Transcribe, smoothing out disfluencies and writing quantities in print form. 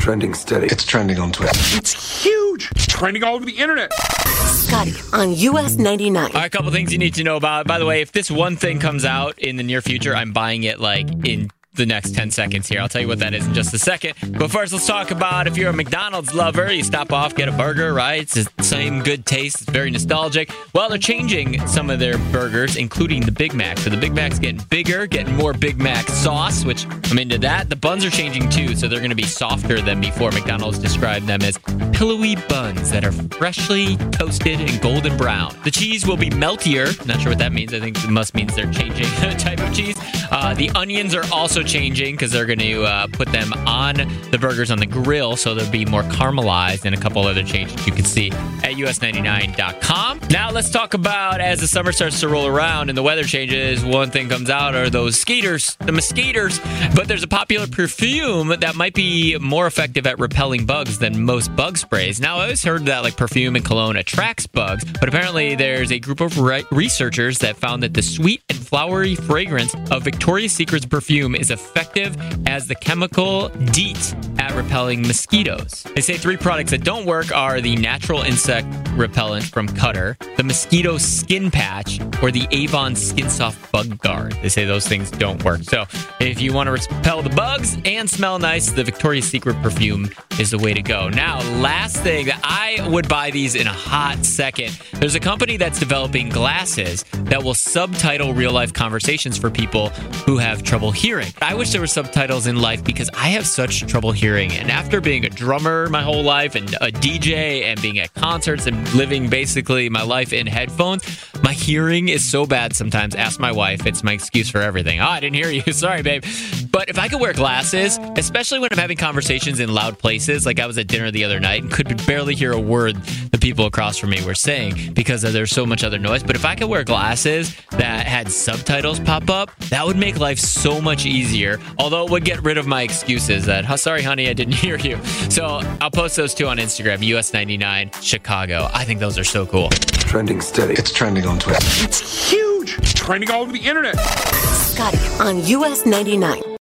trending steady. It's trending on Twitter. It's huge. It's trending all over the internet. Scotty on US 99. All right, a couple things you need to know about. By the way, if this one thing comes out in the near future, I'm buying it like in the next 10 seconds here. I'll tell you what that is in just a second. But first, let's talk about if you're a McDonald's lover, you stop off, get a burger, right? It's the same good taste. It's very nostalgic. Well, they're changing some of their burgers, including the Big Mac. So the Big Mac's getting bigger, getting more Big Mac sauce, which I'm into that. The buns are changing too, so they're going to be softer than before. McDonald's described them as pillowy buns that are freshly toasted and golden brown. The cheese will be meltier. Not sure what that means. I think it must mean they're changing the type of cheese. The onions are also changing because they're going to put them on the burgers on the grill, so they'll be more caramelized, and a couple other changes you can see at us99.com. Now let's talk about, as the summer starts to roll around and the weather changes, one thing comes out are those the mosquitoes. But there's a popular perfume that might be more effective at repelling bugs than most bug sprays. Now, I always heard that like perfume and cologne attracts bugs, but apparently there's a group of researchers that found that the sweet and flowery fragrance of Victoria's Secret's perfume is effective as the chemical DEET at repelling mosquitoes. They say 3 products that don't work are the natural insect repellent from Cutter, the mosquito skin patch, or the Avon Skin Soft Bug Guard. They say those things don't work. So if you want to repel the bugs and smell nice, the Victoria's Secret perfume is the way to go. Now, last thing, I would buy these in a hot second. There's a company that's developing glasses that will subtitle real-life conversations for people who have trouble hearing. I wish there were subtitles in life because I have such trouble hearing. And after being a drummer my whole life and a DJ and being at concerts and living basically my life in headphones, my hearing is so bad sometimes. Ask my wife. It's my excuse for everything. Oh, I didn't hear you. Sorry, babe. But if I could wear glasses, especially when I'm having conversations in loud places, like I was at dinner the other night and could barely hear a word the people across from me were saying because there's so much other noise. But if I could wear glasses that had subtitles pop up, that would make life so much easier. Although it would get rid of my excuses that, oh, sorry, honey, I didn't hear you. So I'll post those 2 on Instagram, US99 Chicago. I think those are so cool. Trending steady. It's trending on Twitter. It's huge. It's trending all over the internet. Scotty on US 99.